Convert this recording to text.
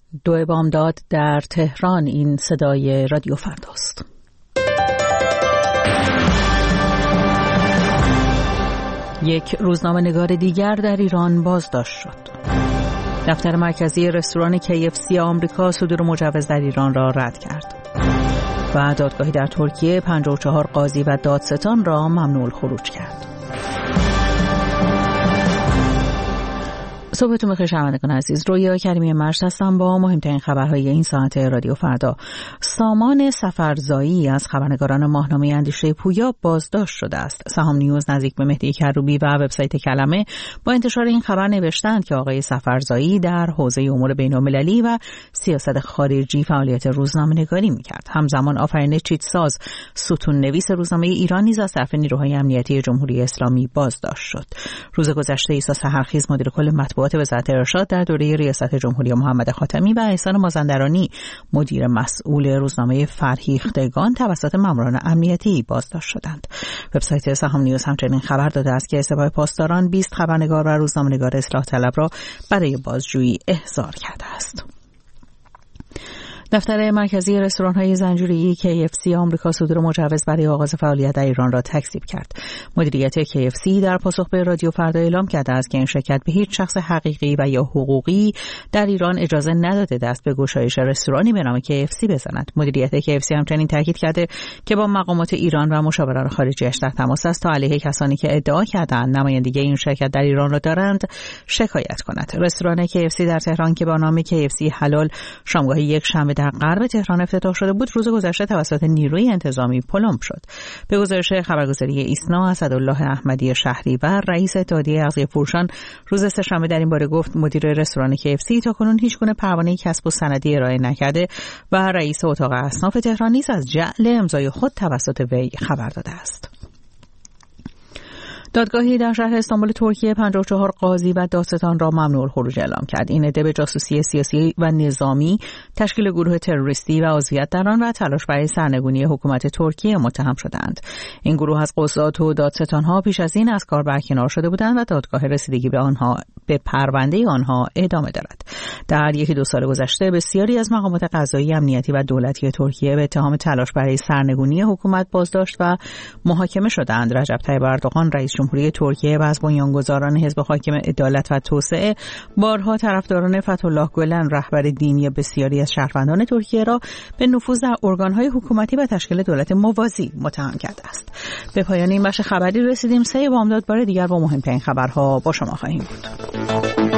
2 بامداد در تهران. این صدای رادیو فرداست. یک روزنامه‌نگار دیگر در ایران بازداشت شد. دفتر مرکزی رستوران KFC آمریکا صدور مجوز در ایران را رد کرد. و دادگاهی در ترکیه 54 قاضی و دادستان را ممنوع الخروج کرد. صبحتون بخیر شنوندگان عزیز. رویا کریمی مرشد هستم با مهمترین خبرهای این ساعت رادیو فردا. سامان سفرزایی از خبرنگاران ماهنامه اندیشه پویا بازداشت شده است. سهام نیوز نزدیک به مهدی کروبی و وبسایت کلمه با انتشار این خبر نوشتند که آقای سفرزایی در حوزه امور بین‌المللی و سیاست خارجی فعالیت روزنامه‌نگاری می‌کرد. همزمان آفرین چیتساز ستون نویس روزنامه ایران نیز از طرف نیروهای امنیتی جمهوری اسلامی بازداشت شد. روز گذشته عیسی سحرخیز مدیر کل مطبوعات وزارت ارشاد در دوره ریاست جمهوری محمد خاتمی و احسان مازندرانی مدیر مسئول روزنامه فرهیختگان توسط ماموران امنیتی بازداشت شدند. وبسایت سهام نیوز همچنین خبر داده است که اشتباه پاسداران 20 خبرنگار و روزنامه‌نگار اصلاح طلب را برای بازجویی احضار کرده است. دفتر مرکزی رستوران‌های زنجیره‌ای KFC آمریکا صدور مجوز برای آغاز فعالیت در ایران را تکذیب کرد. مدیریت KFC در پاسخ به رادیو فردا اعلام کرده است که این شرکت به هیچ شخص حقیقی و یا حقوقی در ایران اجازه نداده دست به گشایش رستورانی به نام KFC بزند. مدیریت KFC همچنین تاکید کرده که با مقامات ایران و مشاوران خارجی‌اش در تماس است تا علیه کسانی که ادعا کردند نمایندگی این شرکت در ایران را دارند شکایت کند. رستوران KFC در تهران که با نام KFC حلال شامگاه یک شنبه در غرب تهران افتتاح شده بود، روز گذشته توسط نیروی انتظامی پلمب شد. به گزارش خبرگزاری ایسنا، اسدالله احمدی شهریور رئیس اتحادیه اغذیه فروشان روز سه‌شنبه در این باره گفت مدیر رستوران KFC تاکنون هیچگونه پروانه کسب و سندی ارائه نکرده و رئیس اتاق اصناف تهران نیز از جعل امضای خود توسط وی خبر داده است. دادگاهی در شهر استانبول ترکیه 54 قاضی و دادستان را ممنوع الخروج اعلام کرد. این عده به جاسوسی سیاسی و نظامی، تشکیل گروه تروریستی و عضویت در آن و تلاش برای سرنگونی حکومت ترکیه متهم شدند. این گروه از قضات و دادستانها پیش از این از کار برکنار شده بودند و دادگاه رسیدگی به پرونده آنها ادامه دارد. در 1-2 سال گذشته بسیاری از مقامات قضایی، امنیتی و دولتی ترکیه به اتهام تلاش برای سرنگونی حکومت بازداشت و محاکمه شدند. رجب طیب اردوغان رئیس جمهوری ترکیه و از بنیانگذاران حزب حاکم عدالت و توسعه بارها طرفداران فتح‌الله گولن رهبر دینی بسیاری از شهروندان ترکیه را به نفوذ در ارگان‌های حکومتی و تشکیل دولت موازی متهم کرده است. به پایان این بخش خبری رسیدیم. 3 بامداد بار دیگر با مهمترین خبرها با شما خواهیم بود.